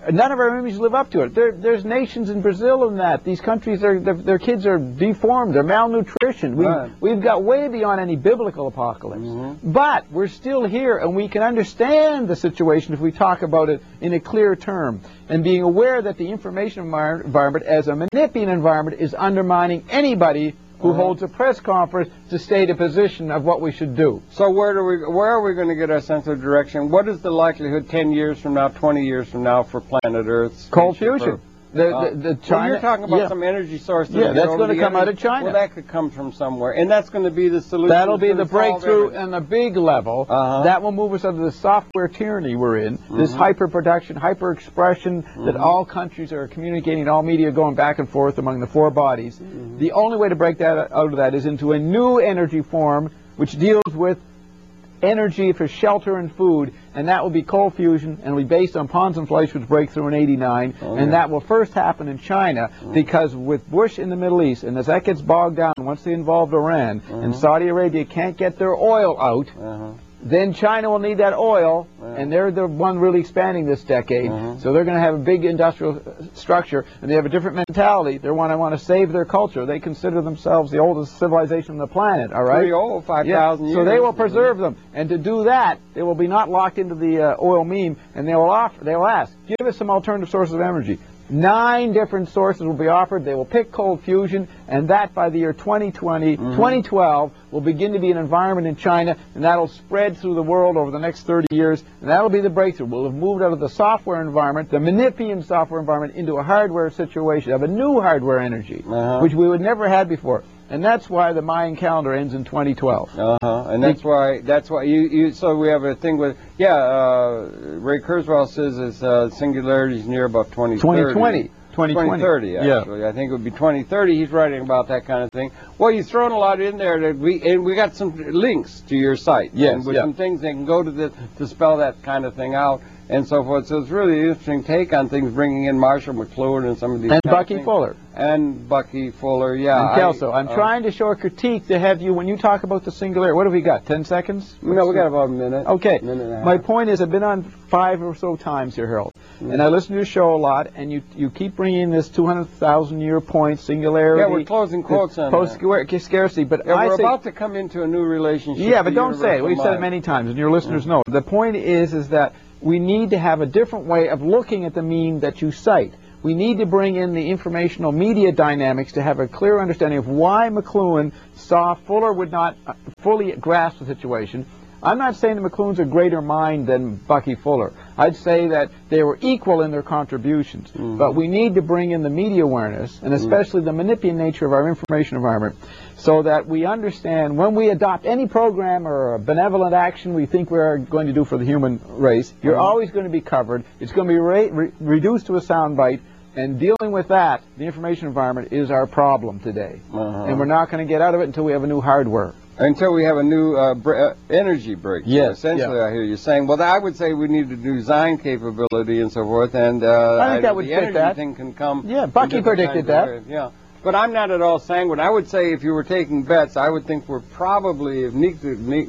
None of our images live up to it. There's nations in Brazil and that. These countries, their kids are deformed. They're malnutrition. We've got way beyond any biblical apocalypse. But we're still here, and we can understand the situation if we talk about it in a clear term. And being aware that the information environment as a Menippean environment is undermining anybody who holds a press conference to state a position of what we should do. So where are we going to get our sense of direction? What is the likelihood 10 years from now, 20 years from now for planet Earth? Cold fusion. Well, you're talking about some energy source. Yeah, that's going to come out of China. Well, that could come from somewhere, and that's going to be the solution. That'll be the breakthrough on the big level. That will move us out of the software tyranny we're in. This hyper-production, hyper-expression that all countries are communicating, all media going back and forth among the four bodies. The only way to break that out of that is into a new energy form which deals with energy for shelter and food, and that will be cold fusion, and will be based on Ponson-Fleischmann's breakthrough in '89, and that will first happen in China, because with Bush in the Middle East, and as that gets bogged down, once they involve Iran, and Saudi Arabia can't get their oil out, then China will need that oil, and they're the one really expanding this decade, so they're going to have a big industrial structure, and they have a different mentality. They want to save their culture. They consider themselves the oldest civilization on the planet, all right? Pretty old, 5,000 years. So they will preserve them, and to do that, they will be not locked into the oil meme, and they will ask, give us some alternative sources of energy. 9 different sources will be offered. They will pick cold fusion, and that by the year 2020, 2012, will begin to be an environment in China, and that'll spread through the world over the next 30 years, and that'll be the breakthrough. We'll have moved out of the software environment, the Menippean software environment, into a hardware situation, of a new hardware energy, which we would never had before. And that's why the Mayan calendar ends in 2012. And that's why you so we have a thing with Ray Kurzweil says his singularity is near about 2030. 2030, actually. I think it would be 2030. He's writing about that kind of thing. Well, you've thrown a lot in there, and we got some links to your site. With some things they can go to spell that kind of thing out, and so forth. So it's really an interesting take on things, bringing in Marshall McLuhan and some of these. And Bucky Fuller. And Bucky Fuller, And Kelso. I'm trying to show a critique to have you, when you talk about the singularity, what have we got, 10 seconds? No, we got about a minute. Okay. Minute and a half. My point is, I've been on 5 or so times here, Harold, and I listen to your show a lot, and you keep bringing this 200,000-year point, singularity. Yeah, we're closing quotes on post-scarcity, but we're about to come into a new relationship. Yeah, but don't say it. We've said it many times, and your listeners know. The point is that we need to have a different way of looking at the meme that you cite. We need to bring in the informational media dynamics to have a clear understanding of why McLuhan saw Fuller would not fully grasp the situation. I'm not saying that McLuhan's a greater mind than Bucky Fuller. I'd say that they were equal in their contributions. But we need to bring in the media awareness, and especially the Menippean nature of our information environment, so that we understand when we adopt any program or a benevolent action we think we're going to do for the human race, you're always going to be covered. It's going to be reduced to a soundbite. And dealing with that, the information environment, is our problem today. And we're not going to get out of it until we have a new hardware. Until we have a new energy breakthrough. Yes. Essentially, I hear you saying. Well, I would say we need a new design capability and so forth. And I think that would fit that. Thing can come. Yeah, Bucky predicted that. Yeah. But I'm not at all sanguine. I would say if you were taking bets, I would think we're probably, if Nick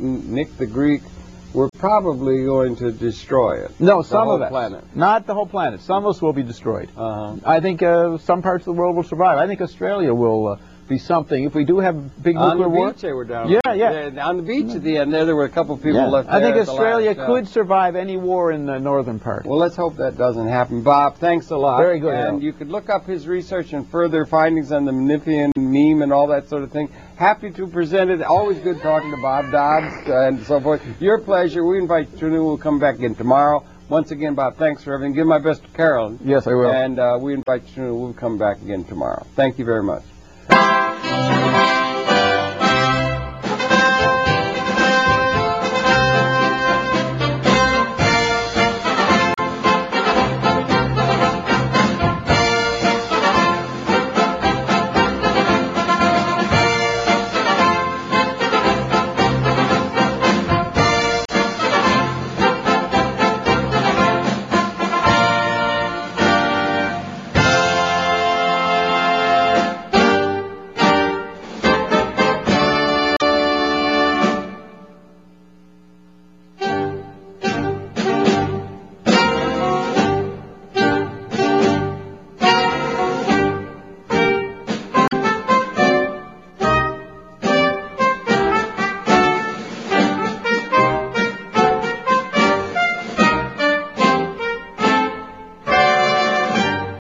the Greek, we're probably going to destroy it. No, some of it. Planet. Not the whole planet. Some of us will be destroyed. I think some parts of the world will survive. I think Australia will be something. If we do have big nuclear war. On the beach they were down. Yeah. On the beach at the end there were a couple of people left there. I think Australia could survive any war in the northern part. Well, let's hope that doesn't happen. Bob, thanks a lot. Very good. And you could look up his research and further findings on the Menippean meme and all that sort of thing. Happy to present it. Always good talking to Bob Dodds and so forth. Your pleasure. We invite you to. We'll come back again tomorrow. Once again, Bob, thanks for everything. Give my best to Carol. Yes, I will. And we invite you to. We'll come back again tomorrow. Thank you very much.